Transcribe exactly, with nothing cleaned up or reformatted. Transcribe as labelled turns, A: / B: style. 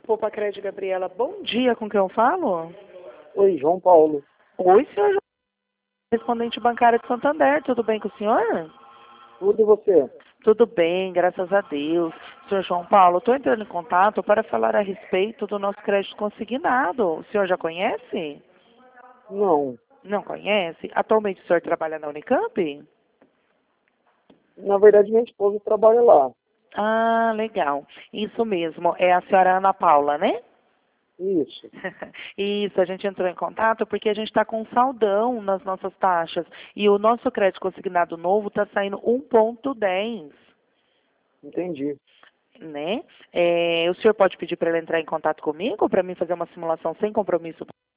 A: Poupa Crédito, Gabriela. Bom dia, com quem eu falo?
B: Oi, João Paulo.
A: Oi, senhor João, correspondente bancária de Santander. Tudo bem com o senhor?
B: Tudo e você?
A: Tudo bem, graças a Deus. Senhor João Paulo, estou entrando em contato para falar a respeito do nosso crédito consignado. O senhor já conhece?
B: Não.
A: Não conhece? Atualmente o senhor trabalha na Unicamp?
B: Na verdade, minha esposa trabalha lá.
A: Ah, legal. Isso mesmo. É a senhora Ana Paula, né?
B: Isso.
A: Isso, a gente entrou em contato porque a gente está com um saldão nas nossas taxas. E o nosso crédito consignado novo está saindo um ponto dez,
B: Entendi.
A: né? É, o senhor pode pedir para ela entrar em contato comigo para mim fazer uma simulação sem compromisso